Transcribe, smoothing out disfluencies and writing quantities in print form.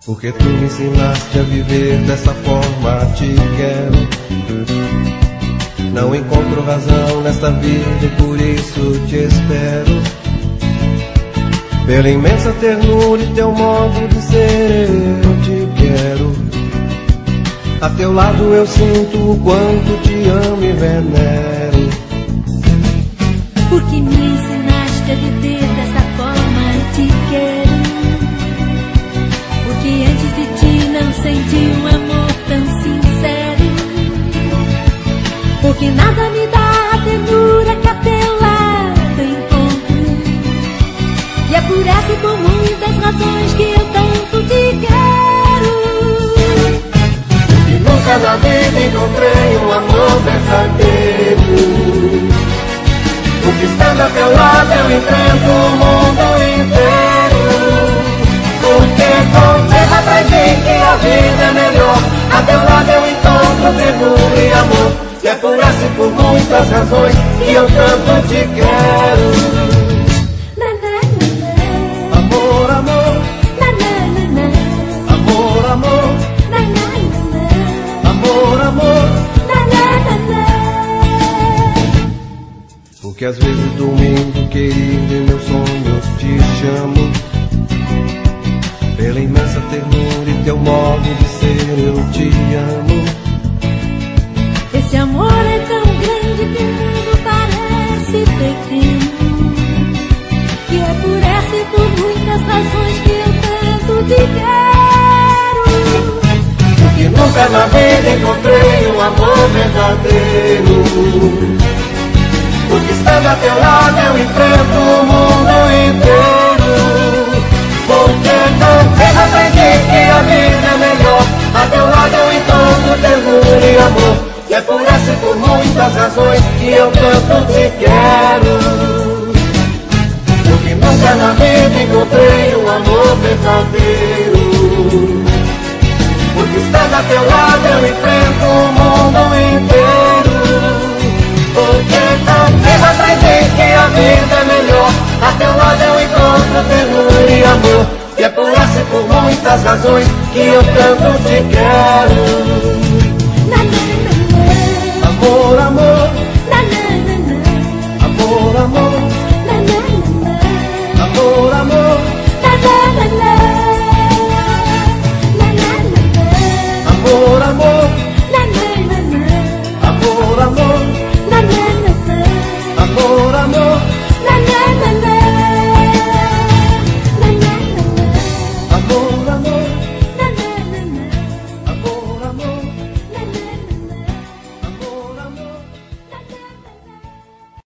Porque tu me ensinaste a viver dessa forma, te quero. Não encontro razão nesta vida e por isso te espero. Pela imensa ternura e teu modo de ser, eu te quero. A teu lado eu sinto o quanto te amo e venero. Porque me ensinaste a viver dessa forma, eu te quero. Porque antes de ti não senti um amor tão sincero. Porque nada me dá a ternura que a teu lado encontro. E é por essa e por muitas razões que eu tanto te quero. Porque nunca na vida encontrei um amor verdadeiro. Porque estando a teu lado eu enfrento o mundo inteiro. Porque contei atrás de que a vida é melhor. A teu lado eu encontro ternura e amor. E é por essa e por muitas razões que eu tanto te quero. Amor, amor. Amor, amor. Amor, amor. Porque às vezes dormindo, querido, em meus sonhos te chamo. Pela imensa ternura e teu modo de ser, eu te amo. Esse amor é tão grande que o mundo parece pequeno. E é por essa e por muitas razões que eu tanto te quero. Porque nunca na vida encontrei um amor verdadeiro. Porque estando a teu lado eu enfrento o mundo inteiro. Porque contigo aprendi que a vida é melhor. A teu lado eu encontro ternura e amor. E é por essa e por muitas razões que eu tanto te quero. Porque nunca na vida encontrei um amor verdadeiro. Porque estando a teu lado eu enfrento o mundo inteiro. Porque contigo aprendi que a vida é melhor. A teu lado eu encontro ternura e amor. E é por essa e por muitas razões que eu tanto te quero.